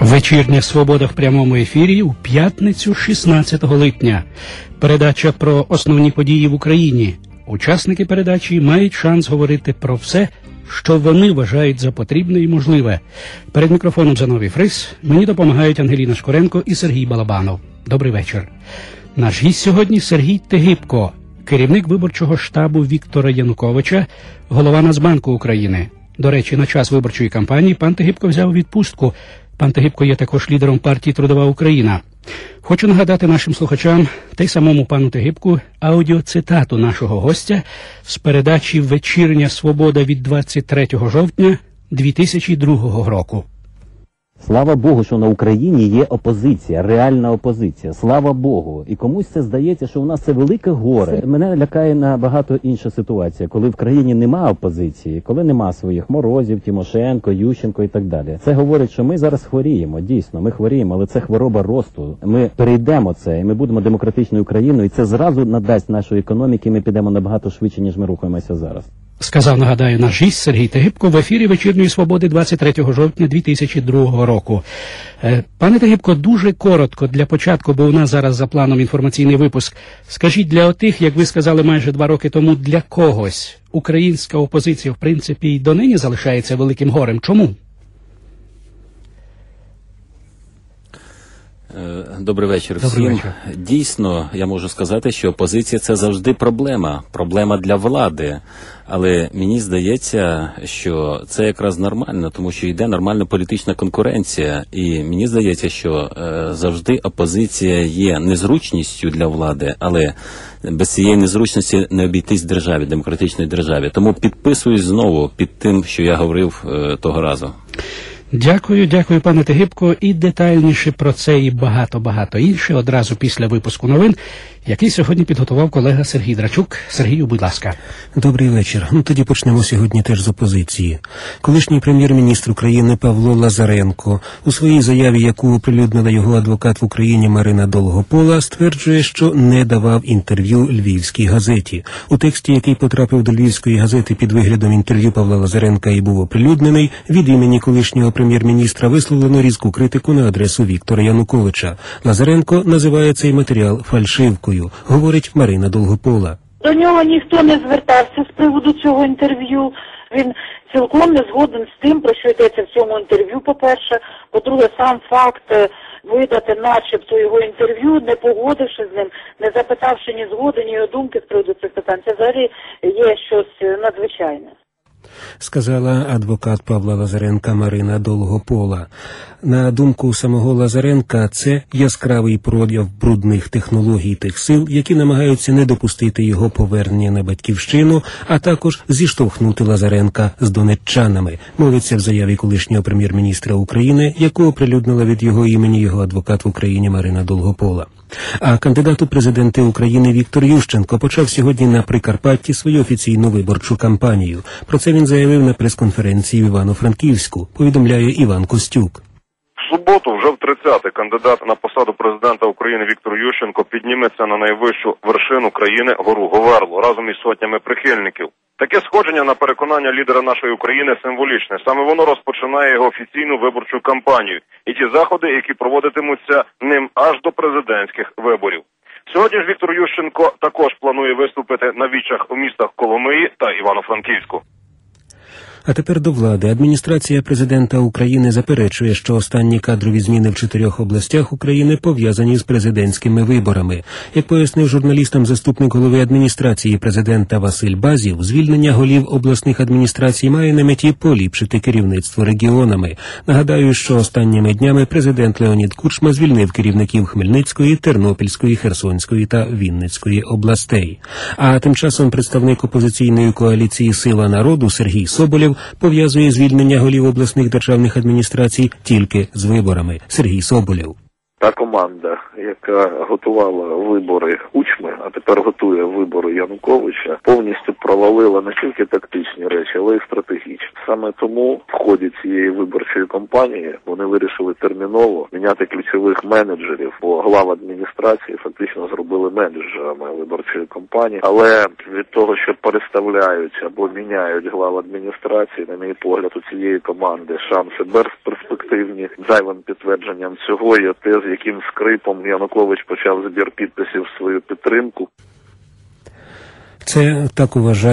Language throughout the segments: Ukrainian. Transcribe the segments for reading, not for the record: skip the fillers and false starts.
Вечірня «Свобода» в прямому ефірі у п'ятницю 16 липня. Передача про основні події в Україні. Учасники передачі мають шанс говорити про все, що вони вважають за потрібне і можливе. Перед мікрофоном Зиновій Фрис мені допомагають Ангеліна Шкоренко і Сергій Балабанов. Добрий вечір. Наш гість сьогодні Сергій Тегибко, керівник виборчого штабу Віктора Януковича, голова Нацбанку України. До речі, на час виборчої кампанії пан Тегибко взяв відпустку. Пан Тегибко є також лідером партії «Трудова Україна». Хочу нагадати нашим слухачам та й самому пану Тегибку аудіоцитату нашого гостя з передачі «Вечірня свобода» від 23 жовтня 2002 року. Слава Богу, що на Україні є опозиція, реальна опозиція. Слава Богу. І комусь це здається, що в нас це велике горе. Мене лякає набагато інша ситуація, коли в країні нема опозиції, коли нема своїх Морозів, Тимошенко, Ющенко і так далі. Це говорить, що ми зараз хворіємо. Дійсно, ми хворіємо, але це хвороба росту. Ми перейдемо це, і ми будемо демократичною країною, і це зразу надасть нашої економіки, і ми підемо набагато швидше, ніж ми рухаємося зараз. Сказав, нагадаю, наш гість Сергій Тегибко в ефірі «Вечірньої свободи» 23 жовтня 2002 року. Пане Тегибко, дуже коротко для початку, бо у нас зараз за планом інформаційний випуск. Скажіть, для отих, як ви сказали майже 2 роки тому, для когось українська опозиція, в принципі, й донині залишається великим горем. Чому? Добрий вечір всім. Дійсно, я можу сказати, що опозиція – це завжди проблема. Проблема для влади. Але мені здається, що це якраз нормально, тому що йде нормальна політична конкуренція. І мені здається, що завжди опозиція є незручністю для влади, але без цієї незручності не обійтись державі, демократичній державі. Тому підписуюсь знову під тим, що я говорив того разу. Дякую, пане Тегибко. І детальніше про це і багато інше одразу після випуску новин, який сьогодні підготував колега Сергій Драчук. Сергію, будь ласка. Добрий вечір. Тоді почнемо сьогодні теж з опозиції. Колишній прем'єр-міністр України Павло Лазаренко у своїй заяві, яку оприлюднила його адвокат в Україні Марина Долгопола, стверджує, що не давав інтерв'ю Львівській газеті. У тексті, який потрапив до Львівської газети під виглядом інтерв'ю Павла Лазаренка і був оприлюднений, від імені колишнього прем'єр-міністра висловлено різку критику на адресу Віктора Януковича. Лазаренко називає цей матеріал фальшивкою, говорить Марина Долгопола. До нього ніхто не звертався з приводу цього інтерв'ю. Він цілком не згоден з тим, про що йдеться в цьому інтерв'ю, по-перше. По-друге, сам факт видати начебто його інтерв'ю, не погодивши з ним, не запитавши ні згоди, ні його думки з приводу цих питань, це взагалі є щось надзвичайне. Сказала адвокат Павла Лазаренка Марина Долгопола. На думку самого Лазаренка, це яскравий прояв брудних технологій тих сил, які намагаються не допустити його повернення на батьківщину, а також зіштовхнути Лазаренка з донеччанами, мовиться в заяві колишнього прем'єр-міністра України, яку оприлюднила від його імені його адвокат в Україні Марина Долгопола. А кандидат у президенти України Віктор Ющенко почав сьогодні на Прикарпатті свою офіційну виборчу кампанію. Про це він заявив на прес-конференції в Івано-Франківську, повідомляє Іван Костюк. В суботу, вже втретє, кандидат на посаду президента України Віктор Ющенко підніметься на найвищу вершину країни гору Говерлу разом із сотнями прихильників. Таке сходження, на переконання лідера нашої України, символічне. Саме воно розпочинає його офіційну виборчу кампанію і ті заходи, які проводитимуться ним аж до президентських виборів. Сьогодні ж Віктор Ющенко також планує виступити на вічах у містах Коломиї та Івано-Франківську. А тепер до влади. Адміністрація президента України заперечує, що останні кадрові зміни в 4 областях України пов'язані з президентськими виборами. Як пояснив журналістам заступник голови адміністрації президента Василь Базів, звільнення голів обласних адміністрацій має на меті поліпшити керівництво регіонами. Нагадаю, що останніми днями президент Леонід Кучма звільнив керівників Хмельницької, Тернопільської, Херсонської та Вінницької областей. А тим часом представник опозиційної коаліції «Сила народу» Сергій Соболєв пов'язує звільнення голів обласних державних адміністрацій тільки з виборами. Сергій Соболєв. Та команда, яка готувала вибори Кучми, а тепер готує вибори Януковича, повністю провалила не тільки тактичні речі, але й стратегічні. Саме тому в ході цієї виборчої кампанії вони вирішили терміново міняти ключових менеджерів, бо глав адміністрації фактично зробили менеджерами виборчої кампанії. Але від того, що переставляють або міняють глав адміністрації, на мій погляд, у цієї команди шанси без перспектив об'єктивні. Зайвим підтвердженням цього є те, з яким скрипом Янукович почав збір підписів в свою підтримку. Це так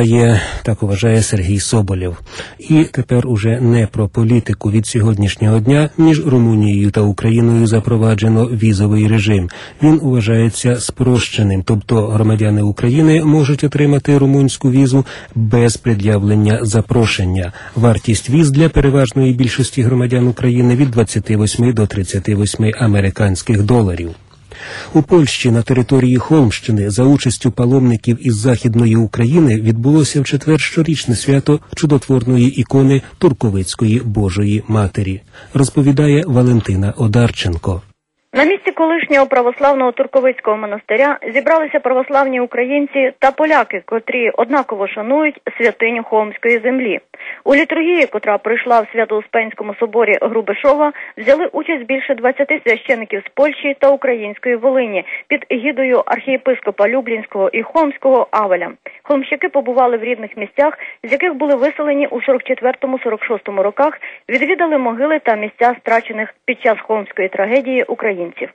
вважає Сергій Соболєв. І тепер уже не про політику. Від сьогоднішнього дня між Румунією та Україною запроваджено візовий режим. Він вважається спрощеним, тобто громадяни України можуть отримати румунську візу без пред'явлення запрошення. Вартість віз для переважної більшості громадян України від 28 до 38 американських доларів. У Польщі на території Холмщини за участю паломників із Західної України відбулося в четвер щорічне свято чудотворної ікони Турковицької Божої Матері, розповідає Валентина Одарченко. На місці колишнього православного Турковицького монастиря зібралися православні українці та поляки, котрі однаково шанують святиню Холмської землі. У літургії, котра пройшла в Свято-Успенському соборі Грубишова, взяли участь більше 20 священиків з Польщі та Української Волині під егідою архієпископа Люблінського і Холмського Авеля. Холмщики побували в рідних місцях, з яких були виселені у 44-46 роках, відвідали могили та місця страчених під час Холмської трагедії українців.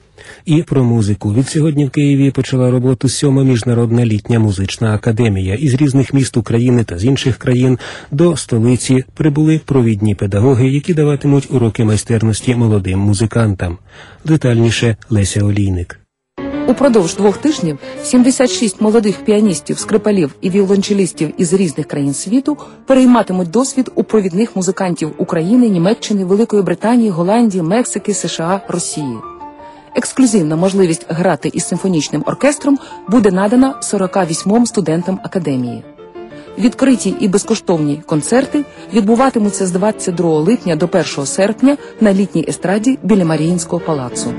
І про музику. Відсьогодні в Києві почала роботу 7-ма міжнародна літня музична академія. Із різних міст України та з інших країн до столиці прибули провідні педагоги, які даватимуть уроки майстерності молодим музикантам. Детальніше Леся Олійник. Упродовж 2 тижнів 76 молодих піаністів, скрипалів і віолончелістів із різних країн світу перейматимуть досвід у провідних музикантів України, Німеччини, Великої Британії, Голландії, Мексики, США, Росії. Ексклюзивна можливість грати із симфонічним оркестром буде надана 48 студентам академії. Відкриті і безкоштовні концерти відбуватимуться з 22 липня до 1 серпня на літній естраді біля Маріїнського палацу.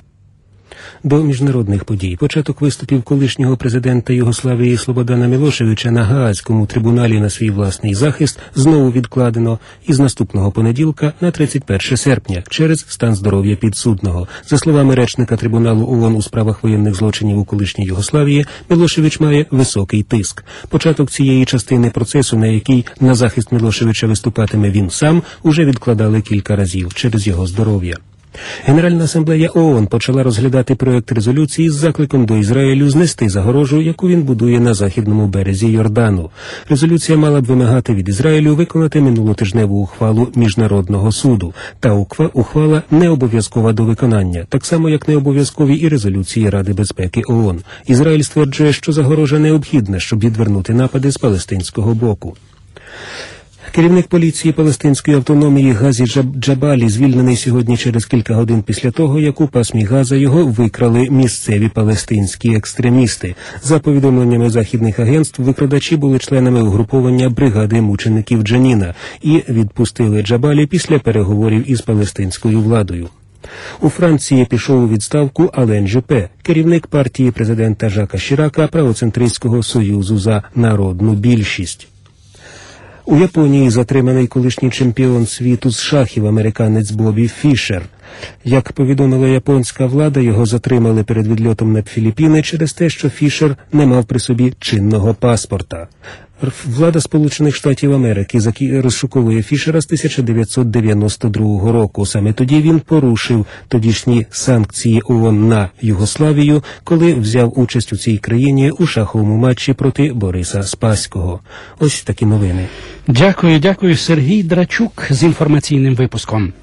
До міжнародних подій. Початок виступів колишнього президента Югославії Слободана Мілошевича на Гаазькому трибуналі на свій власний захист знову відкладено із наступного понеділка на 31 серпня через стан здоров'я підсудного. За словами речника трибуналу ООН у справах воєнних злочинів у колишній Югославії, Мілошевич має високий тиск. Початок цієї частини процесу, на який на захист Мілошевича виступатиме він сам, уже відкладали кілька разів через його здоров'я. Генеральна асамблея ООН почала розглядати проект резолюції з закликом до Ізраїлю знести загорожу, яку він будує на західному березі Йордану. Резолюція мала б вимагати від Ізраїлю виконати минулотижневу ухвалу Міжнародного суду. Та ухвала не обов'язкова до виконання, так само як не обов'язкові і резолюції Ради безпеки ООН. Ізраїль стверджує, що загорожа необхідна, щоб відвернути напади з палестинського боку. Керівник поліції Палестинської автономії Газі Джабалі звільнений сьогодні через кілька годин після того, як у пасмі Газа його викрали місцеві палестинські екстремісти. За повідомленнями західних агентств, викрадачі були членами угруповання бригади мучеників Джаніна і відпустили Джабалі після переговорів із палестинською владою. У Франції пішов у відставку Ален Жюпе, керівник партії президента Жака Шірака правоцентристського Союзу за народну більшість. У Японії затриманий колишній чемпіон світу з шахів американець Бобі Фішер. Як повідомила японська влада, його затримали перед відльотом на Філіппіни через те, що Фішер не мав при собі чинного паспорта. Влада Сполучених Штатів Америки розшуковує Фішера з 1992 року. Саме тоді він порушив тодішні санкції ООН на Югославію, коли взяв участь у цій країні у шаховому матчі проти Бориса Спаського. Ось такі новини. Дякую. Сергій Драчук з інформаційним випуском.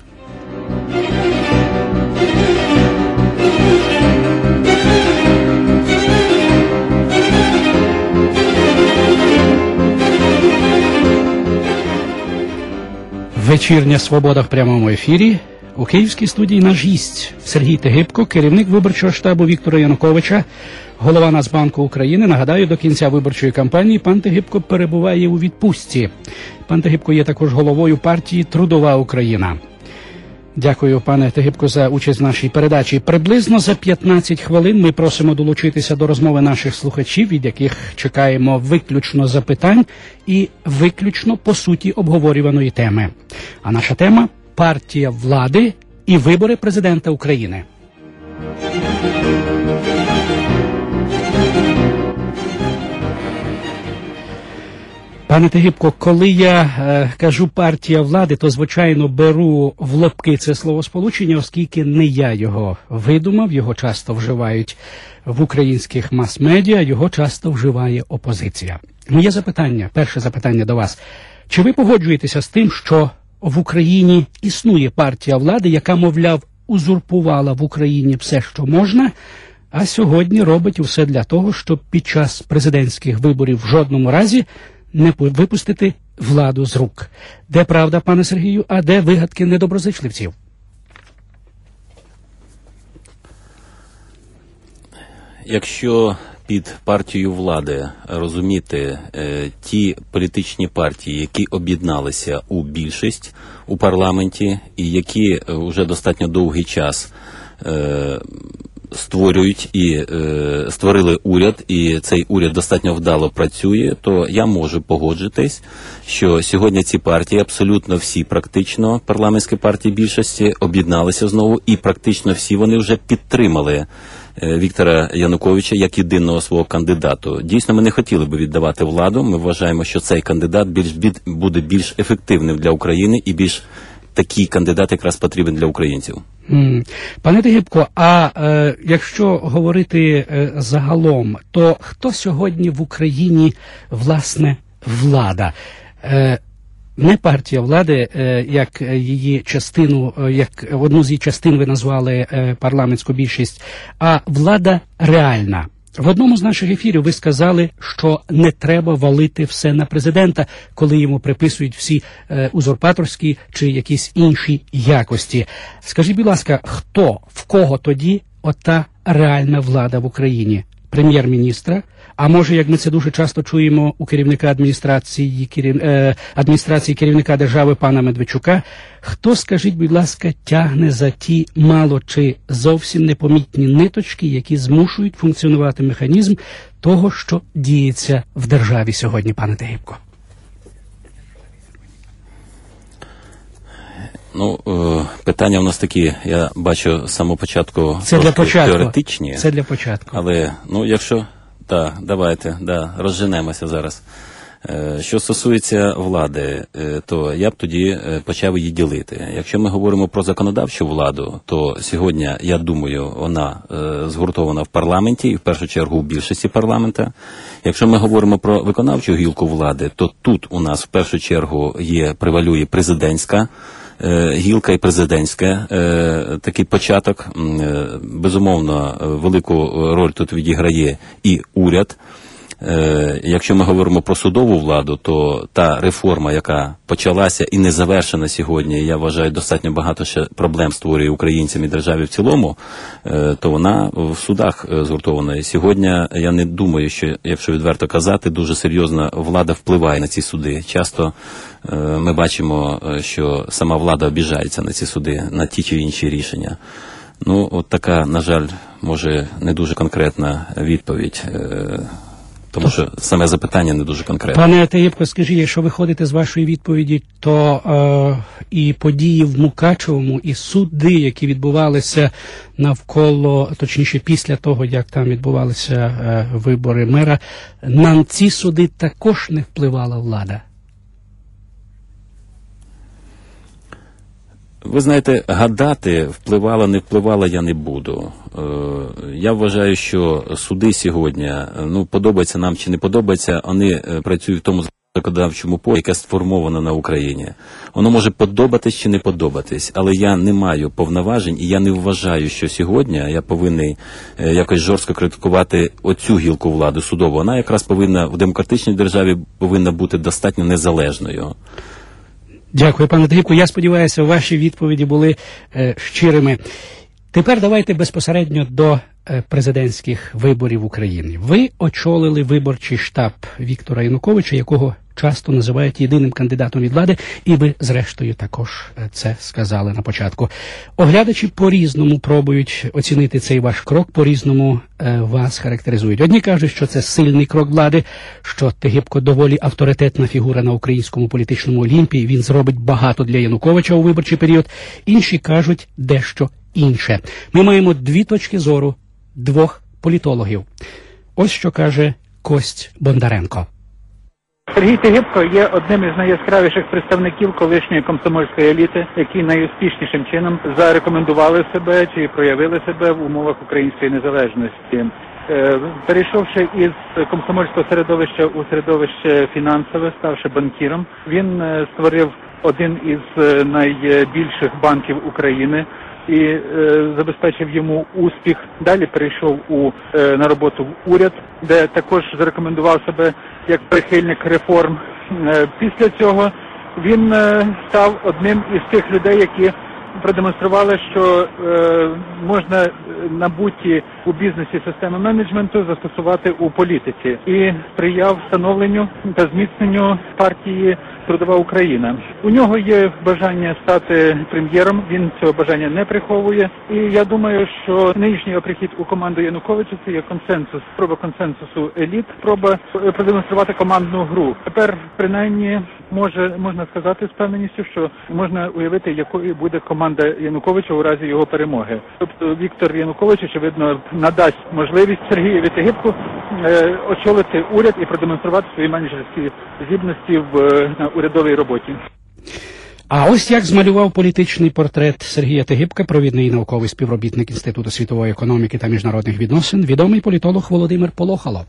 Вечірня «Свобода» в прямому ефірі. У київській студії наш гість Сергій Тегибко, керівник виборчого штабу Віктора Януковича, голова Нацбанку України. Нагадаю, до кінця виборчої кампанії пан Тегибко перебуває у відпустці. Пан Тегибко є також головою партії «Трудова Україна». Дякую, пане Тегибко, за участь в нашій передачі. Приблизно за 15 хвилин ми просимо долучитися до розмови наших слухачів, від яких чекаємо виключно запитань і виключно по суті обговорюваної теми. А наша тема – партія влади і вибори президента України. Пане Тегибко, коли я кажу партія влади, то, звичайно, беру в лапки це словосполучення, оскільки не я його видумав, його часто вживають в українських мас-медіа, його часто вживає опозиція. Моє запитання, перше запитання до вас. Чи ви погоджуєтеся з тим, що в Україні існує партія влади, яка, мовляв, узурпувала в Україні все, що можна, а сьогодні робить усе для того, щоб під час президентських виборів в жодному разі не випустити владу з рук? Де правда, пане Сергію, а де вигадки недоброзичливців? Якщо під партією влади розуміти ті політичні партії, які об'єдналися у більшість у парламенті і які вже достатньо довгий час створюють і створили уряд, і цей уряд достатньо вдало працює, то я можу погоджитись, що сьогодні ці партії, абсолютно всі практично парламентські партії більшості, об'єдналися знову, і практично всі вони вже підтримали Віктора Януковича як єдиного свого кандидату. Дійсно, ми не хотіли би віддавати владу, ми вважаємо, що цей кандидат буде більш ефективним для України, і більш такий кандидат якраз потрібен для українців. Пане Тегибко, а якщо говорити загалом, то хто сьогодні в Україні, власне, влада? Не партія влади, як її частину, як одну з її частин ви назвали парламентську більшість, а влада реальна. В одному з наших ефірів ви сказали, що не треба валити все на президента, коли йому приписують всі узурпаторські чи якісь інші якості. Скажіть, будь ласка, в кого тоді ота реальна влада в Україні? Прем'єр-міністра? А може, як ми це дуже часто чуємо у керівника адміністрації керівника держави пана Медведчука, хто, скажіть, будь ласка, тягне за ті мало чи зовсім непомітні ниточки, які змушують функціонувати механізм того, що діється в державі сьогодні, пане Тегибко? Питання у нас такі, я бачу з самого початку, теоретичні. Це для початку. Але, якщо, давайте, розженемося зараз. Що стосується влади, то я б тоді почав її ділити. Якщо ми говоримо про законодавчу владу, то сьогодні, я думаю, вона згуртована в парламенті, і в першу чергу в більшості парламента. Якщо ми говоримо про виконавчу гілку влади, то тут у нас в першу чергу превалює президентська гілка і президентська, такий початок. Безумовно, велику роль тут відіграє і уряд. Якщо ми говоримо про судову владу, то та реформа, яка почалася і не завершена сьогодні, я вважаю, достатньо багато ще проблем створює українцям і державі в цілому, то вона в судах згуртована. І сьогодні я не думаю, що, якщо відверто казати, дуже серйозна влада впливає на ці суди. Часто ми бачимо, що сама влада обіжається на ці суди, на ті чи інші рішення. От така, на жаль, може не дуже конкретна відповідь. Тому що саме запитання не дуже конкретне. Пане Тегибко, скажіть, якщо виходити з вашої відповіді, то і події в Мукачевому, і суди, які відбувалися навколо, точніше після того, як там відбувалися вибори мера, на ці суди також не впливала влада? Ви знаєте, гадати, впливала, не впливала, я не буду. Я вважаю, що суди сьогодні, подобається нам чи не подобається, вони працюють в тому законодавчому полі, яке сформовано на Україні. Воно може подобатись чи не подобатись, але я не маю повноважень, і я не вважаю, що сьогодні я повинен якось жорстко критикувати оцю гілку влади судову. Вона якраз повинна в демократичній державі повинна бути достатньо незалежною. Дякую, пане Тегибко. Я сподіваюся, ваші відповіді були щирими. Тепер давайте безпосередньо до президентських виборів в Україні. Ви очолили виборчий штаб Віктора Януковича, якого часто називають єдиним кандидатом від влади, і ви, зрештою, також це сказали на початку. Оглядачі по-різному пробують оцінити цей ваш крок, по-різному вас характеризують. Одні кажуть, що це сильний крок влади, що Тегибко доволі авторитетна фігура на українському політичному олімпі, він зробить багато для Януковича у виборчий період. Інші кажуть дещо інше. Ми маємо дві точки зору двох політологів. Ось що каже Кость Бондаренко. Сергій Тягибко є одним із найяскравіших представників колишньої комсомольської еліти, які найуспішнішим чином зарекомендували себе чи проявили себе в умовах української незалежності. Перейшовши із комсомольського середовища у середовище фінансове, ставши банкіром, він створив один із найбільших банків України і забезпечив йому успіх. Далі перейшов на роботу в уряд, де також зарекомендував себе як прихильник реформ. Після цього він став одним із тих людей, які продемонстрували, що можна набуті у бізнесі системи менеджменту застосувати у політиці і сприяв встановленню та зміцненню партії «Трудова Україна». У нього є бажання стати прем'єром, він цього бажання не приховує. І я думаю, що нинішній його прихід у команду Януковича – це є консенсус, спроба консенсусу еліт, спроба продемонструвати командну гру. Тепер, принаймні, можна сказати з певненістю, що можна уявити, якою буде команда Януковича у разі його перемоги. Тобто Віктор Янукович, очевидно, надасть можливість Сергієві Тягибку очолити уряд і продемонструвати свої менеджерські здібності на урядовій роботі. А ось як змалював політичний портрет Сергія Тягибка, провідний науковий співробітник Інституту світової економіки та міжнародних відносин, відомий політолог Володимир Полохало.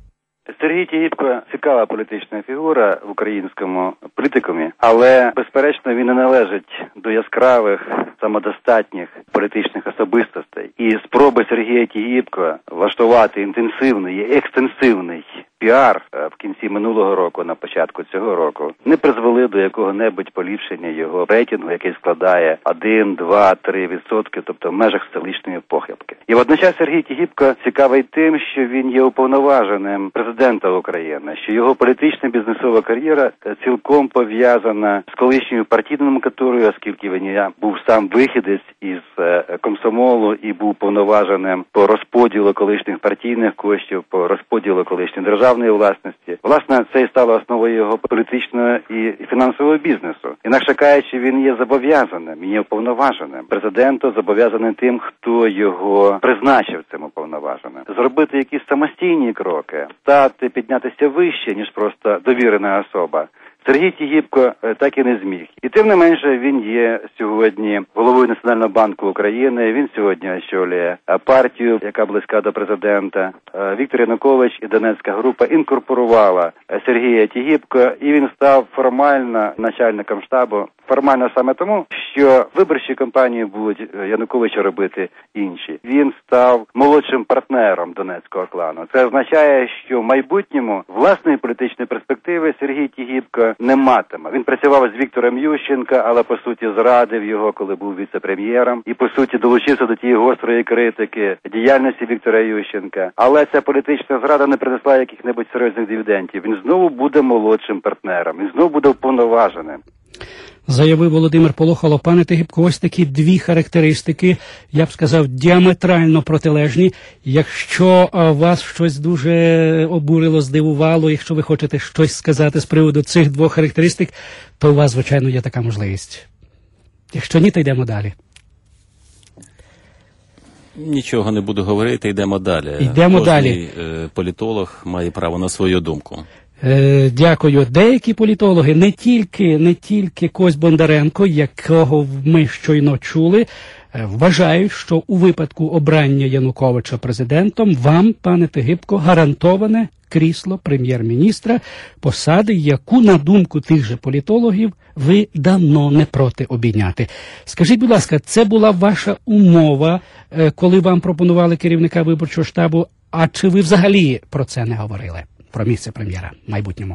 Сергій Тягибко – цікава політична фігура в українському політикумі, але, безперечно, він не належить до яскравих, самодостатніх політичних особистостей. І спроби Сергія Тягибко влаштувати інтенсивний і екстенсивний піар в кінці минулого року, на початку цього року, не призвели до якого-небудь поліпшення його рейтингу, який складає 1, 2, 3%, тобто в межах столичної похибки. І водночас Сергій Тягибко цікавий тим, що він є уповноваженим президента України, що його політична бізнесова кар'єра цілком пов'язана з колишньою партійною номенклатурою, оскільки він був сам вихідець із комсомолу і був уповноваженим по розподілу колишніх партійних коштів, по розподілу колишньої державної власності. Власне, це і стало основою його політичного і фінансового бізнесу. Інакше кажучи, він є зобов'язаним, він є уповноваженим. Президенту зобов'язаним тим, хто його призначив цим уповноваженим. Зробити якісь самостійні кроки, піднятися вище, ніж просто довірена особа. Сергій Тягибко так і не зміг. І тим не менше він є сьогодні головою Національного банку України, він сьогодні очолює партію, яка близька до президента. Віктор Янукович і Донецька група інкорпорувала Сергія Тягибко, і він став формально начальником штабу. Формально саме тому, що виборчі кампанії будуть Януковича робити інші. Він став молодшим партнером Донецького клану. Це означає, що в майбутньому власної політичної перспективи Сергій Тягибко не матиме. Він працював з Віктором Ющенка, але по суті зрадив його, коли був віце-прем'єром, і по суті долучився до тієї гострої критики діяльності Віктора Ющенка. Але ця політична зрада не принесла яких-небудь серйозних дивідендів. Він знову буде молодшим партнером, він знову буде уповноваженим. Заявив Володимир Полохало. Пане Тягибко, ось такі дві характеристики, я б сказав, діаметрально протилежні. Якщо вас щось дуже обурило, здивувало, якщо ви хочете щось сказати з приводу цих двох характеристик, то у вас, звичайно, є така можливість. Якщо ні, то йдемо далі. Нічого не буду говорити, йдемо далі. Йдемо далі. Політолог має право на свою думку. Дякую. Деякі політологи, не тільки Кось Бондаренко, якого ми щойно чули, вважають, що у випадку обрання Януковича президентом вам, пане Тягибко, гарантоване крісло прем'єр-міністра, посади, яку, на думку тих же політологів, ви давно не проти обійняти. Скажіть, будь ласка, це була ваша умова, коли вам пропонували керівника виборчого штабу, а чи ви взагалі про це не говорили? Про місце прем'єра в майбутньому.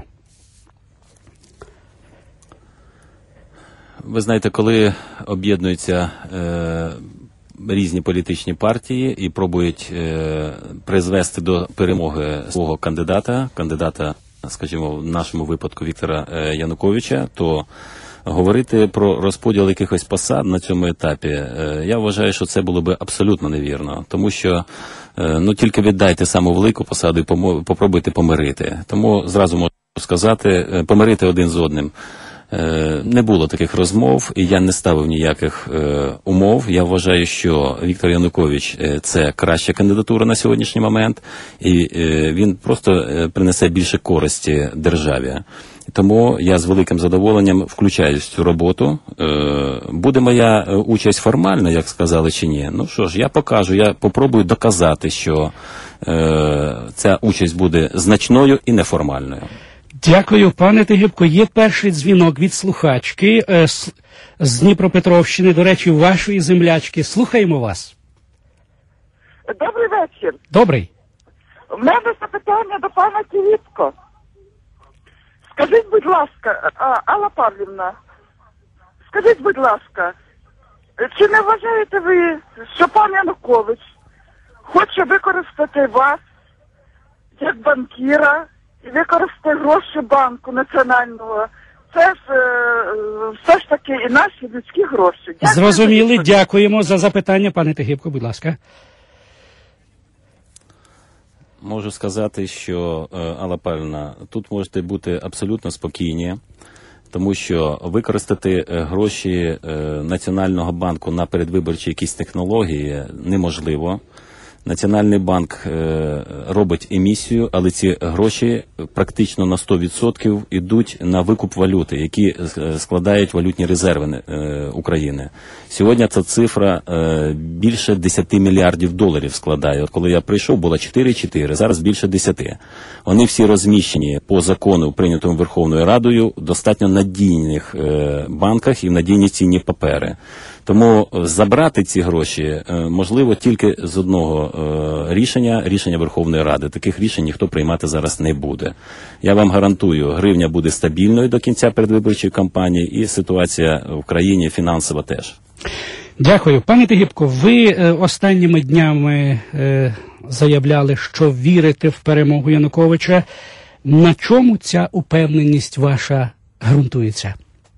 Ви знаєте, коли об'єднуються різні політичні партії і пробують призвести до перемоги свого кандидата, скажімо, в нашому випадку Віктора Януковича, то говорити про розподіл якихось посад на цьому етапі, я вважаю, що це було би абсолютно невірно, тому що тільки віддайте саму велику посаду і попробуйте помирити. Тому зразу можу сказати, помирити один з одним. Не було таких розмов, і я не ставив ніяких умов. Я вважаю, що Віктор Янукович – це краща кандидатура на сьогоднішній момент, і він просто принесе більше користі державі. Тому я з великим задоволенням включаюсь в цю роботу. Буде моя участь формальна, як сказали, чи ні? Ну що ж, я покажу, я попробую доказати, що ця участь буде значною і неформальною. Дякую, пане Тигибко. Є перший дзвінок від слухачки з Дніпропетровщини, до речі, вашої землячки. Слухаємо вас. Добрий вечір. Добрий. У мене запитання до пана Тигибко. Скажіть, будь ласка, Алла Павлівна, скажіть, будь ласка, чи не вважаєте ви, що пан Янукович хоче використати вас як банкіра і використати гроші банку національного? Це ж все ж таки і наші людські гроші. Зрозуміли, дякуємо за запитання, пане Тигибко, будь ласка. Можу сказати, що, Алла Павлівна, тут можете бути абсолютно спокійні, тому що використати гроші Національного банку на передвиборчі якісь технології неможливо. Національний банк робить емісію, але ці гроші практично на 100% йдуть на викуп валюти, які складають валютні резерви України. Сьогодні ця цифра більше 10 мільярдів доларів складає. От коли я прийшов, було 4,4, зараз більше 10. Вони всі розміщені по закону, прийнятому Верховною Радою, в достатньо надійних банках і в надійні цінні папери. Тому забрати ці гроші можливо тільки з одного рішення Верховної Ради. Таких рішень ніхто приймати зараз не буде. Я вам гарантую, гривня буде стабільною до кінця передвиборчої кампанії, і ситуація в країні фінансова теж. Дякую. Пане Тигибко, ви останніми днями заявляли, що вірите в перемогу Януковича. На чому ця упевненість ваша ґрунтується?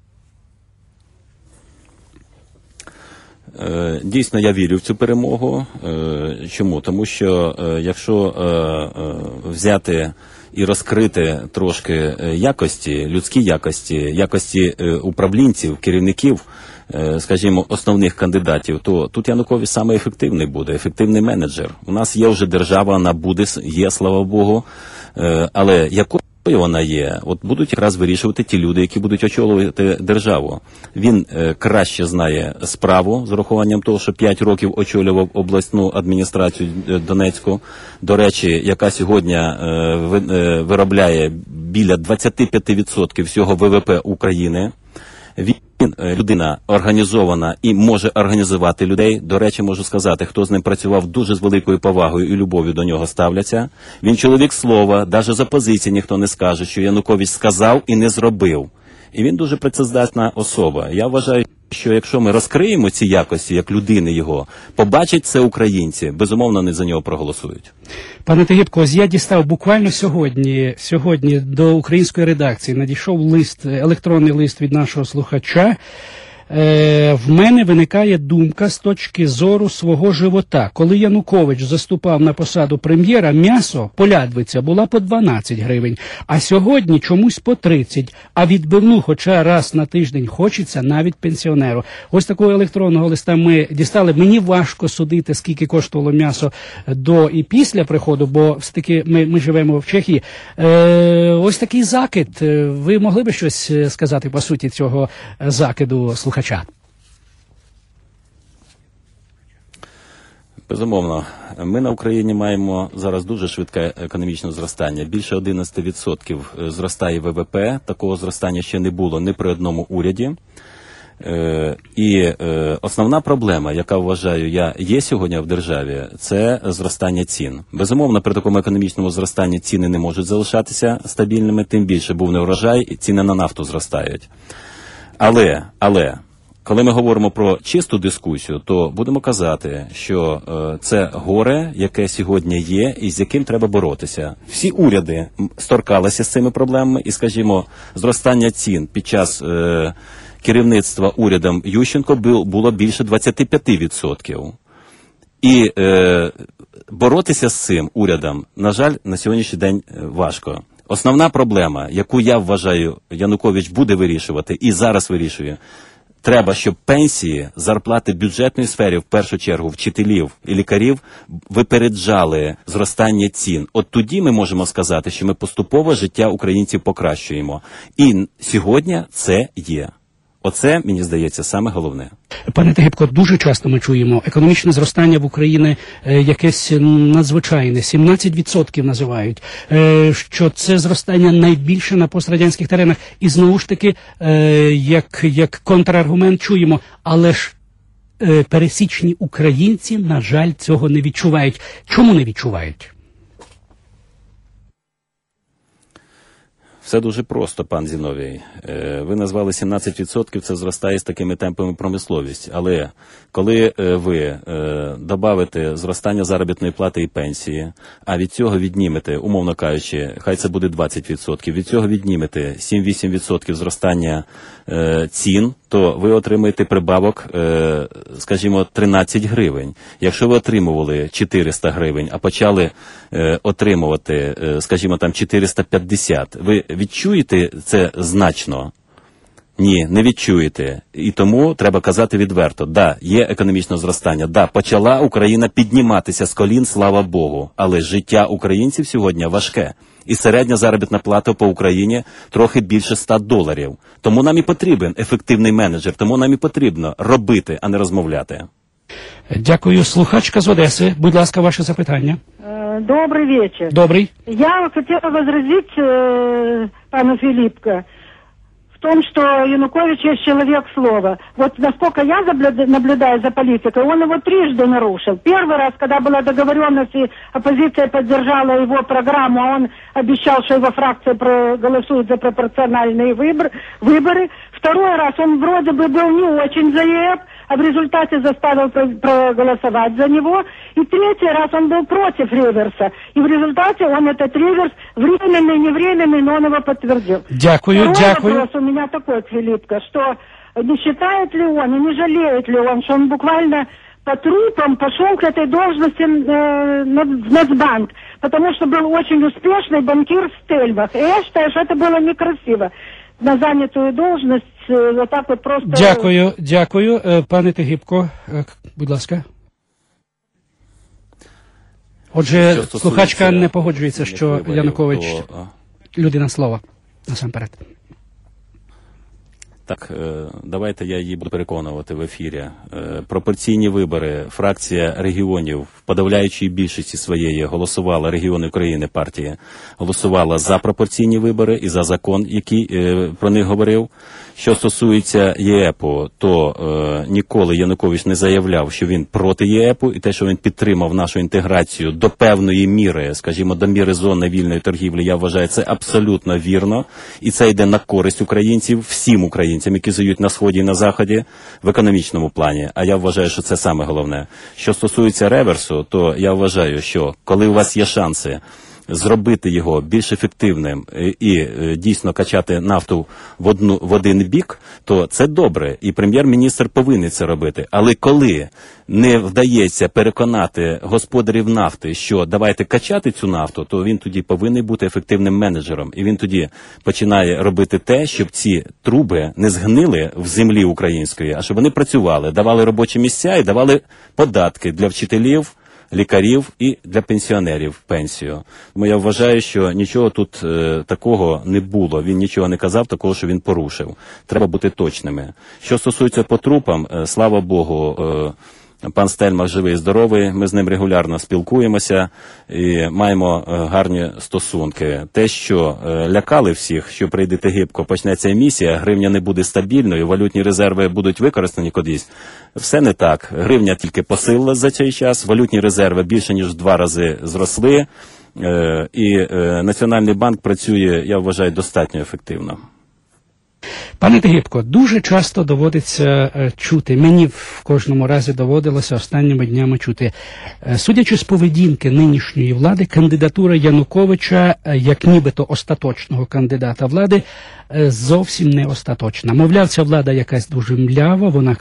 Дійсно, я вірю в цю перемогу. Чому? Тому що якщо взяти і розкрити трошки якості, людські якості управлінців, керівників, скажімо, основних кандидатів, то тут Янукович саме ефективний буде, ефективний менеджер. У нас є вже держава, вона буде, є, слава Богу, але якою вона є, от будуть якраз вирішувати ті люди, які будуть очолювати державу. Він краще знає справу, з урахуванням того, що 5 років очолював обласну адміністрацію Донецьку, до речі, яка сьогодні виробляє біля 25% всього ВВП України. Він людина організована і може організувати людей. До речі, можу сказати, хто з ним працював, дуже з великою повагою і любов'ю до нього ставляться. Він чоловік слова, навіть з опозиції ніхто не скаже, що Янукович сказав і не зробив. І він дуже працездатна особа. Я вважаю, що якщо ми розкриємо ці якості, як людини його, побачать це українці, безумовно, вони за нього проголосують. Пане Тигибко, я дістав буквально сьогодні до української редакції надійшов електронний лист від нашого слухача. В мене виникає думка з точки зору свого живота. Коли Янукович заступав на посаду прем'єра, м'ясо, полядвиця, була по 12 гривень, а сьогодні чомусь по 30, а відбивну хоча раз на тиждень хочеться навіть пенсіонеру. Ось такого електронного листа ми дістали. Мені важко судити, скільки коштувало м'ясо до і після приходу, бо все-таки ми живемо в Чехії. Ось такий закид. Ви могли би щось сказати по суті цього закиду слухача? Безумовно. Ми на Україні маємо зараз дуже швидке економічне зростання. Більше 11% зростає ВВП. Такого зростання ще не було ні при одному уряді. І основна проблема, яка, вважаю я, є сьогодні в державі, це зростання цін. Безумовно, при такому економічному зростанні ціни не можуть залишатися стабільними, тим більше був неурожай, і ціни на нафту зростають. Але, коли ми говоримо про чисту дискусію, то будемо казати, що це горе, яке сьогодні є і з яким треба боротися. Всі уряди сторкалися з цими проблемами і, скажімо, зростання цін під час керівництва урядом Ющенко було більше 25%. І боротися з цим урядом, на жаль, на сьогоднішній день важко. Основна проблема, яку я вважаю, Янукович буде вирішувати і зараз вирішує, треба, щоб пенсії, зарплати бюджетної сфері, в першу чергу вчителів і лікарів, випереджали зростання цін. От тоді ми можемо сказати, що ми поступово життя українців покращуємо. І сьогодні це є. Оце, мені здається, саме головне. Пане Тигипко, дуже часто ми чуємо економічне зростання в Україні якесь надзвичайне, 17% називають, що це зростання найбільше на пострадянських теренах. І знову ж таки, як контраргумент чуємо, але ж пересічні українці, на жаль, цього не відчувають. Чому не відчувають? Все дуже просто, пан Зіновій. Ви назвали 17%, це зростає з такими темпами промисловість. Але коли ви добавите зростання заробітної плати і пенсії, а від цього віднімете, умовно кажучи, хай це буде 20%, від цього віднімете 7-8% зростання цін, то ви отримаєте прибавок, скажімо, 13 гривень. Якщо ви отримували 400 гривень, а почали отримувати, скажімо, там 450, ви відчуєте це значно? Ні, не відчуєте. І тому треба казати відверто. Да, є економічне зростання. Да, почала Україна підніматися з колін, слава Богу. Але життя українців сьогодні важке. І середня заробітна плата по Україні трохи більше $100. Тому нам і потрібен ефективний менеджер. Тому нам і потрібно робити, а не розмовляти. Дякую. Слухачка з Одеси. Будь ласка, ваше запитання. Добрый вечер. Добрый. Я хотела возразить пану Филиппко в том, что Янукович есть человек слова. Вот насколько я наблюдаю за политикой, он его трижды нарушил. Первый раз, когда была договоренность и оппозиция поддержала его программу, а он обещал, что его фракция проголосует за пропорциональные выборы. Второй раз он вроде бы был не очень за ЕЭП, а в результате заставил проголосовать за него. И третий раз он был против реверса. И в результате он этот реверс временный, не временный, но он его подтвердил. Дякую. Вопрос у меня такой к Филиппко, что не считает ли он и не жалеет ли он, что он буквально по трупам пошел к этой должности в Нацбанк, потому что был очень успешный банкир в Стельмах. И я считаю, что это было некрасиво. На занятую должность вот так вот просто... Дякую. Пане Тигипко, будь ласка. Отже, слухачка не погоджується, що Янукович людина слова, насамперед. Так, давайте я її буду переконувати в ефірі. Пропорційні вибори, фракція регіонів в подавляючій більшості своєї голосувала, регіони України партії, голосувала за пропорційні вибори і за закон, який про них говорив. Що стосується ЄЕПу, то ніколи Янукович не заявляв, що він проти ЄЕПу, і те, що він підтримав нашу інтеграцію до певної міри, скажімо, до міри зони вільної торгівлі, я вважаю, це абсолютно вірно. І це йде на користь українців, всім українцям, які живуть на Сході і на Заході, в економічному плані. А я вважаю, що це саме головне. Що стосується реверсу, то я вважаю, що коли у вас є шанси зробити його більш ефективним і дійсно качати нафту в один бік, то це добре, і прем'єр-міністр повинен це робити. Але коли не вдається переконати господарів нафти, що давайте качати цю нафту, то він тоді повинен бути ефективним менеджером. І він тоді починає робити те, щоб ці труби не згнили в землі української, а щоб вони працювали, давали робочі місця і давали податки для вчителів, лікарів і для пенсіонерів пенсію. Тому я вважаю, що нічого тут такого не було. Він нічого не казав такого, що він порушив. Треба бути точними. Що стосується по трупам, слава Богу, пан Стельмах живий і здоровий, ми з ним регулярно спілкуємося і маємо гарні стосунки. Те, що лякали всіх, що прийде Тигипко, почнеться емісія, гривня не буде стабільною, валютні резерви будуть використані кудись. Все не так. Гривня тільки посилила за цей час, валютні резерви більше ніж в 2 рази зросли, і Національний банк працює, я вважаю, достатньо ефективно. Пане Тигипко, дуже часто доводиться чути, мені в кожному разі доводилося останніми днями чути, судячи з поведінки нинішньої влади, кандидатура Януковича, як нібито остаточного кандидата влади, зовсім не остаточна. Мовляв, ця влада якась дуже млява, вона